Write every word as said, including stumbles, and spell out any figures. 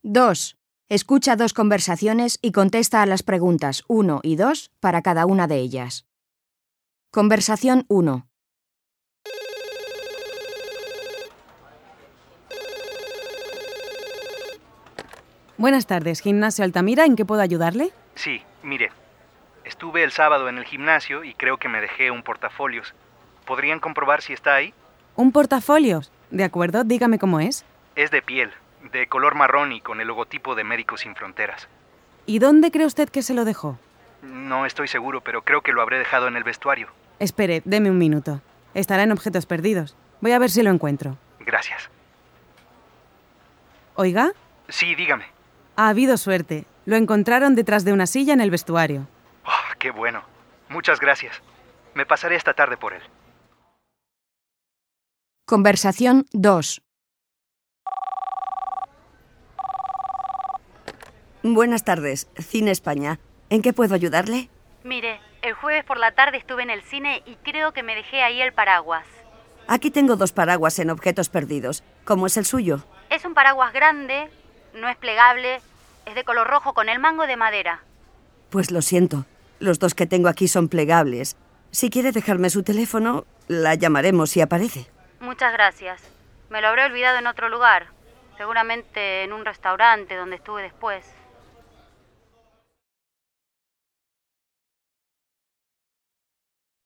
dos. Escucha dos conversaciones y contesta a las preguntas uno y dos para cada una de ellas. Conversación uno. Buenas tardes, Gimnasio Altamira, ¿en qué puedo ayudarle? Sí, mire, estuve el sábado en el gimnasio y creo que me dejé un portafolios. ¿Podrían comprobar si está ahí? ¿Un portafolios? De acuerdo, dígame cómo es. Es de piel, de color marrón y con el logotipo de Médicos Sin Fronteras. ¿Y dónde cree usted que se lo dejó? No estoy seguro, pero creo que lo habré dejado en el vestuario. Espere, deme un minuto. Estará en objetos perdidos. Voy a ver si lo encuentro. Gracias. ¿Oiga? Sí, dígame. Ha habido suerte. Lo encontraron detrás de una silla en el vestuario. Oh, qué bueno. Muchas gracias. Me pasaré esta tarde por él. Conversación dos. Buenas tardes, Cine España. ¿En qué puedo ayudarle? Mire, el jueves por la tarde estuve en el cine y creo que me dejé ahí el paraguas. Aquí tengo dos paraguas en objetos perdidos. ¿Cómo es el suyo? Es un paraguas grande, no es plegable, es de color rojo con el mango de madera. Pues lo siento, los dos que tengo aquí son plegables. Si quiere dejarme su teléfono, la llamaremos si aparece. Muchas gracias. Me lo habré olvidado en otro lugar, seguramente en un restaurante donde estuve después.